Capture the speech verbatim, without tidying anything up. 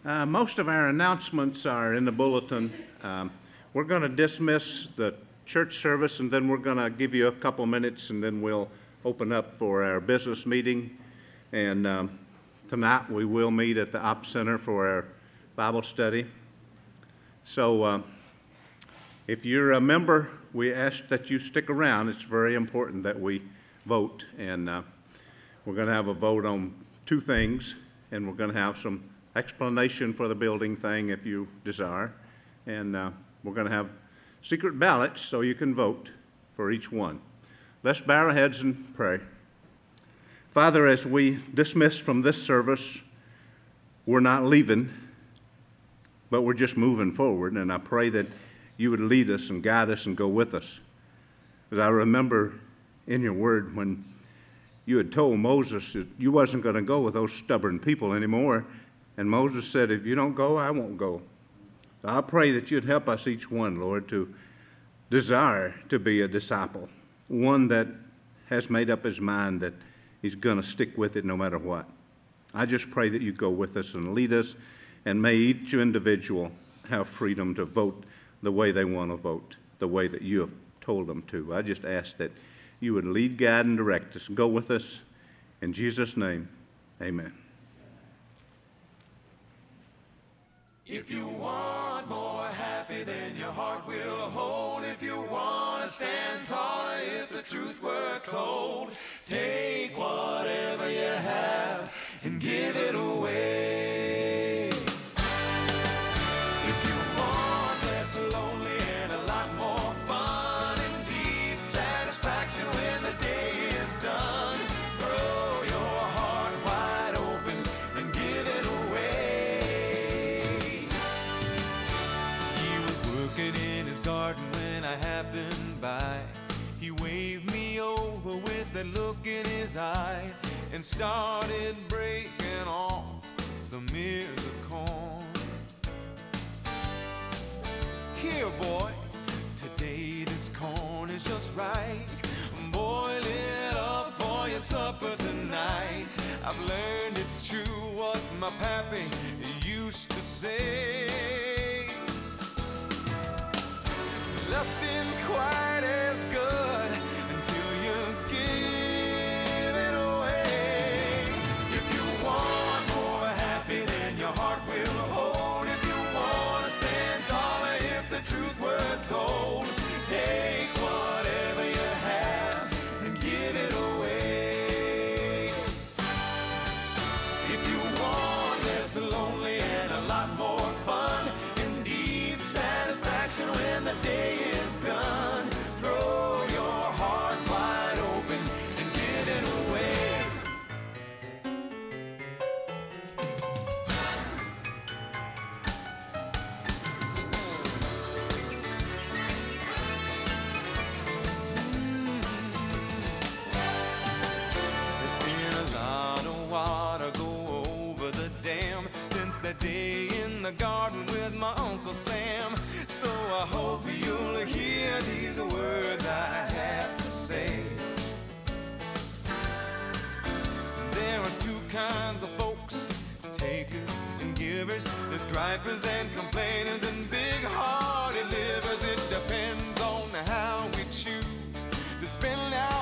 Uh, most of our announcements are in the bulletin. Um, we're going to dismiss the church service, and then we're going to give you a couple minutes, and then we'll open up for our business meeting. And um, tonight we will meet at the Ops Center for our Bible study. So uh, if you're a member, we ask that you stick around. It's very important that we vote, and uh, we're going to have a vote on two things, and we're going to have some explanation for the building thing if you desire, and uh, we're going to have secret ballots so you can vote for each one. Let's bow our heads and pray. Father, as we dismiss from this service, we're not leaving, but we're just moving forward, and I pray that you would lead us and guide us and go with us. As I remember in your word when you had told Moses that you wasn't going to go with those stubborn people anymore, and Moses said, if you don't go, I won't go. So I pray that you'd help us each one, Lord, to desire to be a disciple, one that has made up his mind that he's going to stick with it no matter what. I just pray that you go with us and lead us, and may each individual have freedom to vote the way they want to vote, the way that you have told them to. I just ask that you would lead, guide, and direct us. Go with us. In Jesus' name, amen. If you want more happy than your heart will hold, if you want to stand taller, if the truth were told, take whatever you have and give it away. If you want less lonely and a lot more fun and deep satisfaction when the day is done, throw your heart wide open and give it away. He was working in his garden when I happened by. He waved me over with that look in his eye and started breaking off some ears of corn. Here, boy, today this corn is just right. Boil it up for your supper tonight. I've learned it's true what my pappy used to say. Nothing's quite as good until you give it away. If you want more happy than your heart will hold, if you want to stand taller, if the truth were told, take whatever you have and give it away. If you want less lonely and a lot more fun and deep satisfaction when the day is done, throw your heart wide open and give it away. There's been a lot of water go over the dam since that day in the garden with my Uncle Sam. So I hope you'll hear these words I have to say. There are two kinds of folks, takers and givers. There's gripers and complainers and big-hearted livers. It depends on how we choose to spend our